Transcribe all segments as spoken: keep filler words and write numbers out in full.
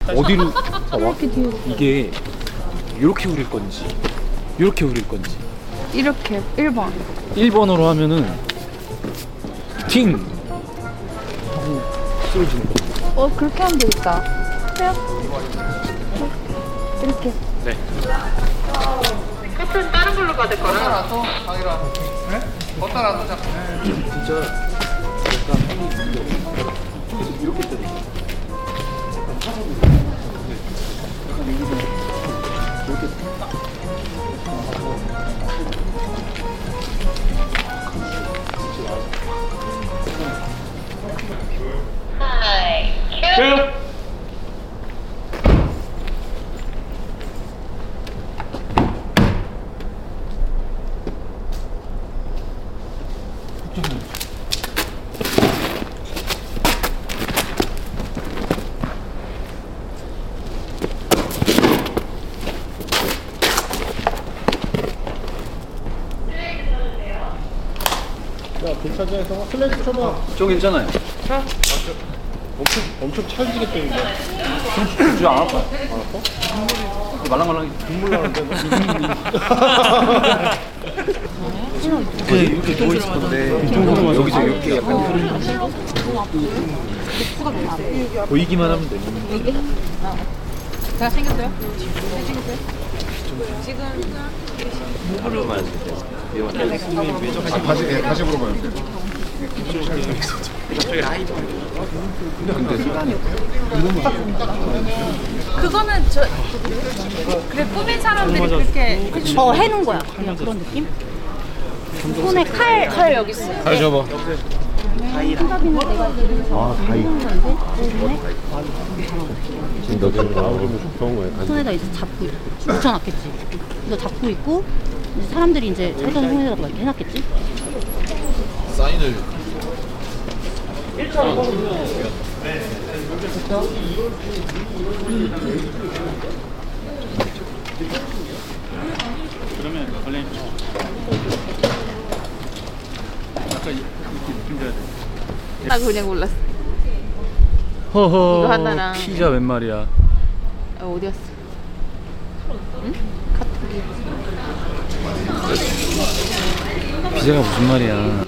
어디로 봐봐. 이게 이렇게 우릴 건지 이렇게 우릴 건지. 이렇게 일 번 일 번으로 하면은 팅 하고 쓰러지는 거. 어 그렇게 하면 되겠다. 해요? 이렇게. 네. 끝은 다른 걸로 받을 거라. 걷다라도 강이라. 네? 걷다라도 자. 진짜 약간 힘이 들려. 계속 이렇게 때려. 약간 타석이. 네. 약간 여기서 이렇게 딱. 하이, 큐. 야, 불차지에서 슬래시 쳐봐. 저 괜찮아요. 엄청 엄청 찰지게 때린다. 주저 안 아파요. 안 아파? 말랑말랑해. 눈물 나는데. 이렇게 이렇게 누워 있을 건데 여기서 이렇게 약간 보이기만 하면 돼. 제가 생겼어요? 생겼어요? 아, 다시 예, 다시 물어봐요. 그거는 저 그래 꾸민 사람들이 그렇게 어 해놓은 거야. 그냥 그런 느낌? 손에 칼, 칼 여기 있어. 잘 접어. 손잡이는 내가 아, 다이. 지금 너도 좋은 거예요. 손에다 이제 잡고 있고 붙여놨겠지. 이거 잡고 있고 이제 사람들이 이제 살던 손에다가 막 이렇게 해놨겠지. 사인을. 그러면 원래 약간 이렇게 힘들어야 돼. 나 그냥 몰랐어. 허허. 이거 하나랑. 피자 웬 말이야. 어, 어디 갔어? 응? 피자가 무슨 말이야.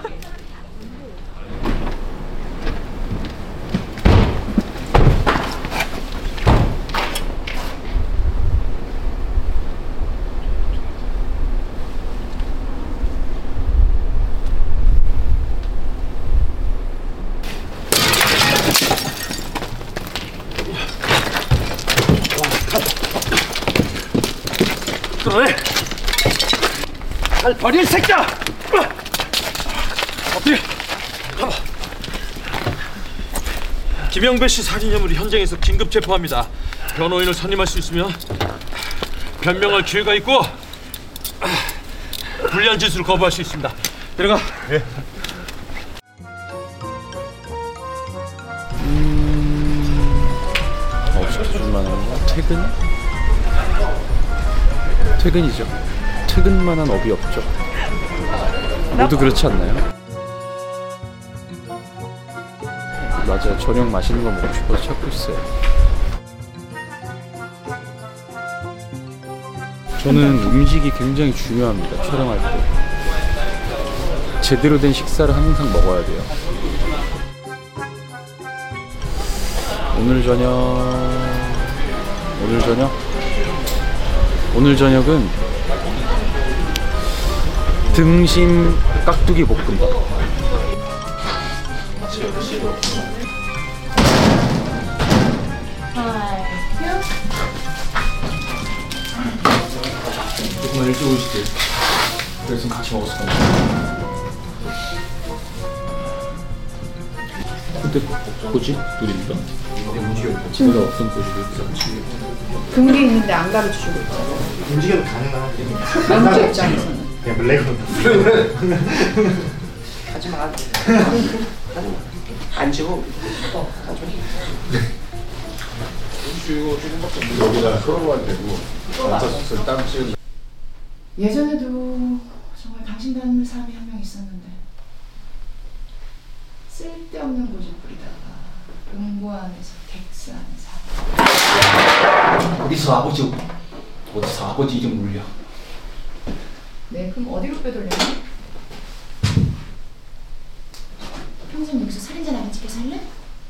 그래! 잘 버릴 새끼야! 엎드려! 가봐! 김영배 씨 살인 혐의로 현장에서 긴급 체포합니다. 변호인을 선임할 수 있으면 변명할 기회가 있고 불리한 짓을 거부할 수 있습니다. 들어가. 예. 없어질 만한 거? 퇴근? 퇴근이죠. 퇴근만한 업이 없죠. 모두 그렇지 않나요? 맞아요. 저녁 맛있는 거 먹고 싶어서 찾고 있어요. 저는 음식이 굉장히 중요합니다. 촬영할 때. 제대로 된 식사를 항상 먹어야 돼요. 오늘 저녁... 오늘 저녁? 오늘 저녁은 등심 깍두기 볶음밥. 조금 일찍 오시지. 그래서 같이 먹었을 겁니다. 그때 뭐지? 둘인가? 내가 어떤 꼬시겠지? 등기 있는데 안 가르쳐주고 있잖아. 움직여도 가능한데. 남자 입장에서는. 그냥 블랙으로. 하지 마. 안 지고. 여기다 서로만 대고 얹어서 땀 찌는. 예전에도 정말 당신 닮은 사람이 한 명 있었는데 쓸데없는 고집 부리다가 응보 안에서 덱스하는 사람. 어디서 아버지 어디서 아버지 이름 울려? 네, 그럼 어디로 빼돌려요? 평생 여기서 살인자 나간 집에 살래?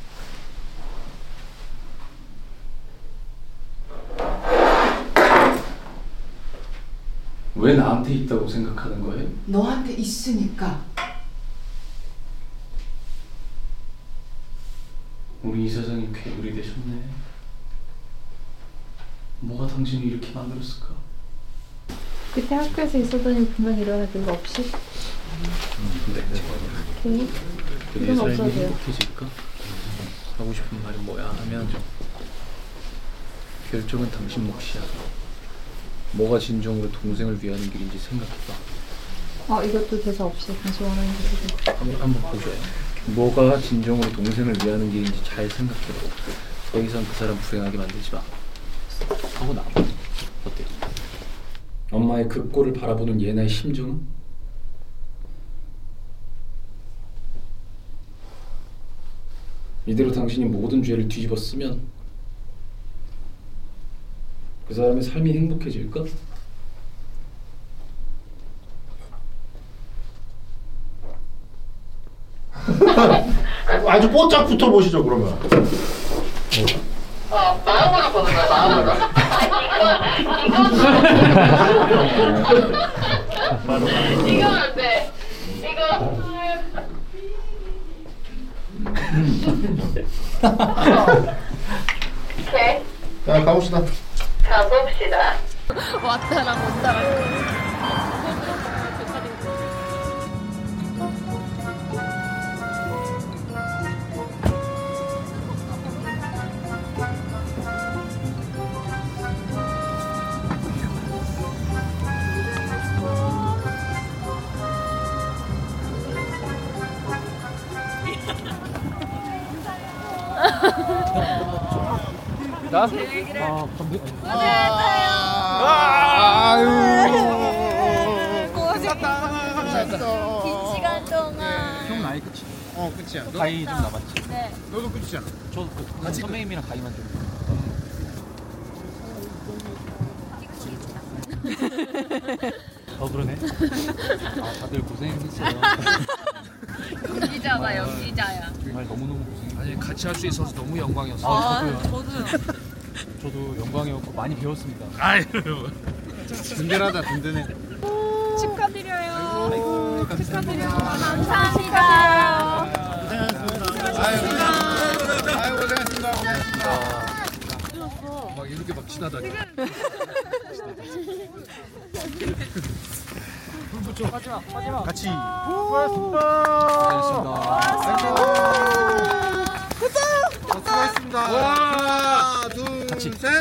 왜 나한테 있다고 생각하는 거예요? 너한테 있으니까. 우리 이사장님 괴물이 되셨네. 뭐가 당신을 이렇게 만들었을까? 그때 학교에서 있었던 일 분명 일어날 거 없이 근데 괜히 내 이건 삶이 없어도 돼요. 행복해질까? 하고 싶은 말이 뭐야 하면 결정은 당신 몫이야. 뭐가 진정으로 동생을 위하는 길인지 생각해봐. 아 이것도 대사 없이 당신 원하는 대로 한번, 한번 보줘요. 뭐가 진정으로 동생을 위하는 길인지 잘 생각해봐. 더 이상 그 사람 불행하게 만들지 마. 하고 나와. 어때요? 엄마의 그 꼴을 바라보는 예나의 심정은? 이대로 당신이 모든 죄를 뒤집어 쓰면 그 사람의 삶이 행복해질까? 아주 뽀짝 붙어보시죠 그러면. 어, 마음으로 보는 거야, 마음으로. 이거 이거 어때? 이거 오케이. 자 가봅시다. 가봅시다. 왔다라 못다라. 나? 아, 건배. 긴 시간 동안. 형 나이 끝이. 어 끝이야. 가위 좀 남았지. 네. 너도 끝이야. 저그 같이 선배님이랑 가위만 좀. 어 그러네. 아 다들 고생했어요. 연기자가 연기자야. 정말 너무너무 고생. 아니 같이 할 수 있어서 너무 영광이었어. 아, 저도요. 저도요. 저도 영광이었고 많이 배웠습니다. 아유. 든든하다 든든해. 축하드려요. 아이고, 축하드려요. 감사합니다. 아유 고생했습니다. 고생했습니다. 막 이렇게 막 지나다니. 같이. 수고하셨습니다. 하나, 둘, 셋.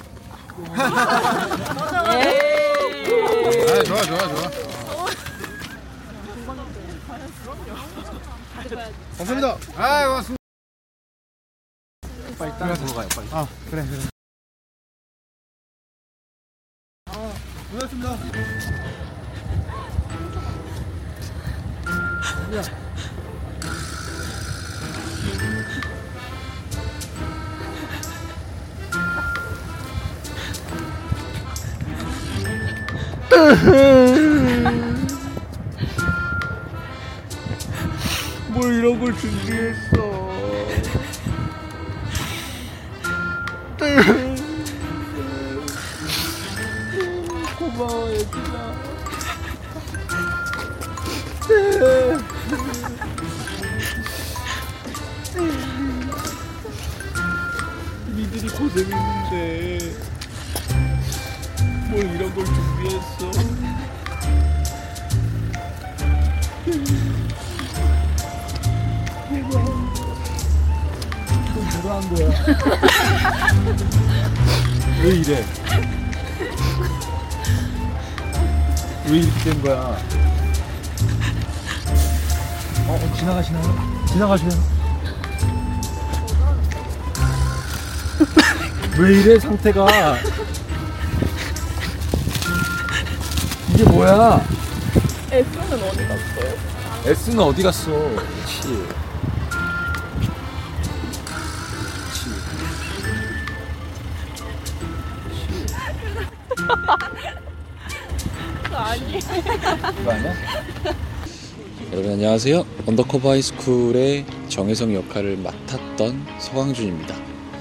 아, 좋아, 좋아, 좋아. 감사합니다. 아, 고맙습니다. 빨리 따라 들어가요 빨리. 아, 그래, 그래. 아, 고맙습니다. 뭘 이런 걸 준비했어. 고마워 얘들아. 니들이 고생했는데 뭘 이런 걸 준비했어. 이거 뭐라 한 거야? 왜 이래? 왜 이렇게 된 거야? 어, 어 지나가시나요? 지나가세요. 왜 이래 상태가? 이게 뭐야? S는 어디 갔어요? S는 어디 갔어? 그렇지. 그렇지. 그거 아니에요. 이거 아니야? 여러분 안녕하세요. 언더커버 하이스쿨의 정혜성 역할을 맡았던 서광준입니다.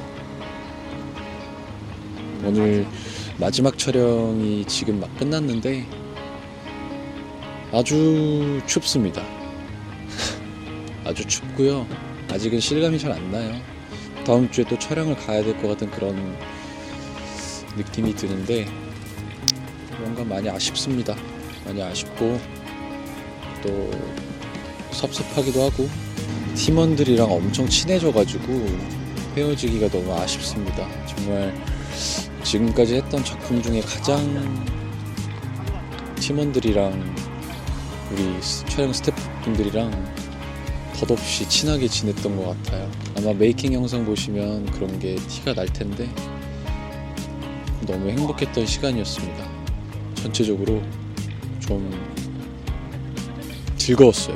오늘 마지막 촬영이 지금 막 끝났는데 아주 춥습니다. 아주 춥고요. 아직은 실감이 잘 안 나요. 다음 주에 또 촬영을 가야 될 것 같은 그런 느낌이 드는데 뭔가 많이 아쉽습니다. 많이 아쉽고 또 섭섭하기도 하고 팀원들이랑 엄청 친해져가지고 헤어지기가 너무 아쉽습니다. 정말 지금까지 했던 작품 중에 가장 팀원들이랑 우리 촬영 스태프분들이랑 덧없이 친하게 지냈던 것 같아요. 아마 메이킹 영상 보시면 그런 게 티가 날 텐데 너무 행복했던 시간이었습니다. 전체적으로 좀 즐거웠어요.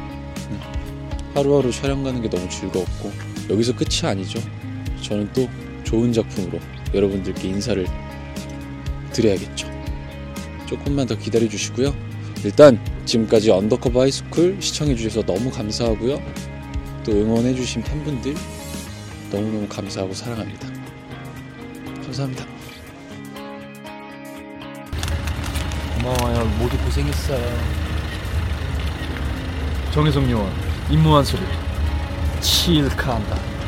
하루하루 촬영 가는 게 너무 즐거웠고 여기서 끝이 아니죠. 저는 또 좋은 작품으로 여러분들께 인사를 드려야겠죠. 조금만 더 기다려 주시고요. 일단 지금까지 언더커버 하이스쿨 시청해 주셔서 너무 감사하고요. 또 응원해 주신 팬분들 너무너무 감사하고 사랑합니다. 감사합니다. 고마워요. 모두 고생했어요. 정혜성 요원 임무한 소리 칠카한다.